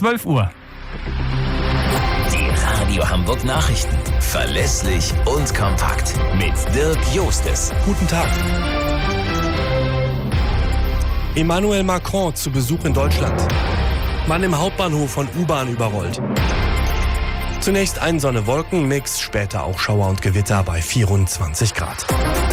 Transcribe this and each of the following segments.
12 Uhr. Die Radio Hamburg Nachrichten. Verlässlich und kompakt. Mit Dirk Jostes. Guten Tag. Emmanuel Macron zu Besuch in Deutschland. Mann im Hauptbahnhof von U-Bahn überrollt. Zunächst ein Sonne-Wolken-Mix, später auch Schauer und Gewitter bei 24 Grad.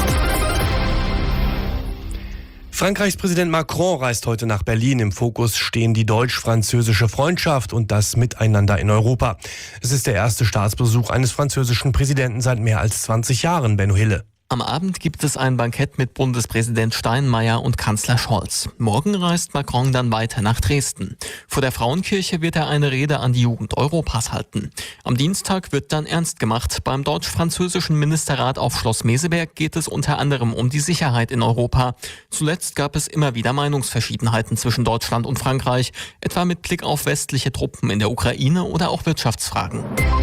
Frankreichs Präsident Macron reist heute nach Berlin. Im Fokus stehen die deutsch-französische Freundschaft und das Miteinander in Europa. Es ist der erste Staatsbesuch eines französischen Präsidenten seit mehr als 20 Jahren, Benno Hille. Am Abend gibt es ein Bankett mit Bundespräsident Steinmeier und Kanzler Scholz. Morgen reist Macron dann weiter nach Dresden. Vor der Frauenkirche wird er eine Rede an die Jugend Europas halten. Am Dienstag wird dann ernst gemacht. Beim deutsch-französischen Ministerrat auf Schloss Meseberg geht es unter anderem um die Sicherheit in Europa. Zuletzt gab es immer wieder Meinungsverschiedenheiten zwischen Deutschland und Frankreich, etwa mit Blick auf westliche Truppen in der Ukraine oder auch Wirtschaftsfragen.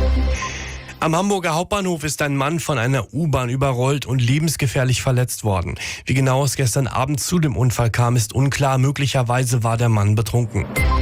Am Hamburger Hauptbahnhof ist ein Mann von einer U-Bahn überrollt und lebensgefährlich verletzt worden. Wie genau es gestern Abend zu dem Unfall kam, ist unklar. Möglicherweise war der Mann betrunken.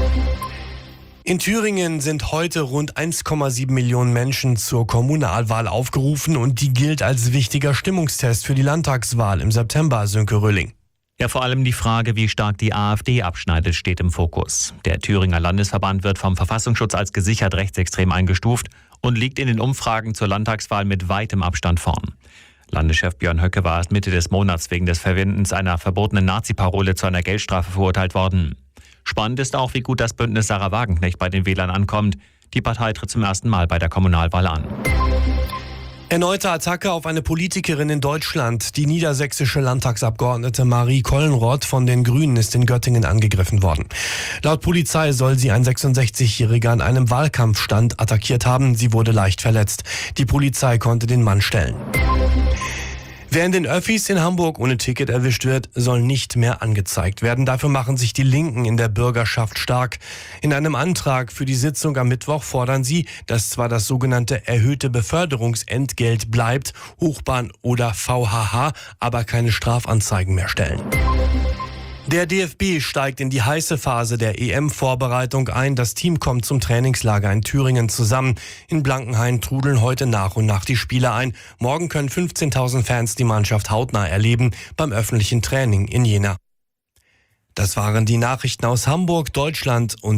In Thüringen sind heute rund 1,7 Millionen Menschen zur Kommunalwahl aufgerufen und die gilt als wichtiger Stimmungstest für die Landtagswahl im September, Sönke Röhling. Ja, vor allem die Frage, wie stark die AfD abschneidet, steht im Fokus. Der Thüringer Landesverband wird vom Verfassungsschutz als gesichert rechtsextrem eingestuft und liegt in den Umfragen zur Landtagswahl mit weitem Abstand vorn. Landeschef Björn Höcke war erst Mitte des Monats wegen des Verwendens einer verbotenen Nazi-Parole zu einer Geldstrafe verurteilt worden. Spannend ist auch, wie gut das Bündnis Sarah Wagenknecht bei den Wählern ankommt. Die Partei tritt zum ersten Mal bei der Kommunalwahl an. Erneute Attacke auf eine Politikerin in Deutschland. Die niedersächsische Landtagsabgeordnete Marie Kollenroth von den Grünen ist in Göttingen angegriffen worden. Laut Polizei soll sie ein 66-Jähriger an einem Wahlkampfstand attackiert haben. Sie wurde leicht verletzt. Die Polizei konnte den Mann stellen. Wer in den Öffis in Hamburg ohne Ticket erwischt wird, soll nicht mehr angezeigt werden. Dafür machen sich die Linken in der Bürgerschaft stark. In einem Antrag für die Sitzung am Mittwoch fordern sie, dass zwar das sogenannte erhöhte Beförderungsentgelt bleibt, Hochbahn oder VHH, aber keine Strafanzeigen mehr stellen. Der DFB steigt in die heiße Phase der EM-Vorbereitung ein. Das Team kommt zum Trainingslager in Thüringen zusammen. In Blankenhain trudeln heute nach und nach die Spieler ein. Morgen können 15.000 Fans die Mannschaft hautnah erleben beim öffentlichen Training in Jena. Das waren die Nachrichten aus Hamburg, Deutschland und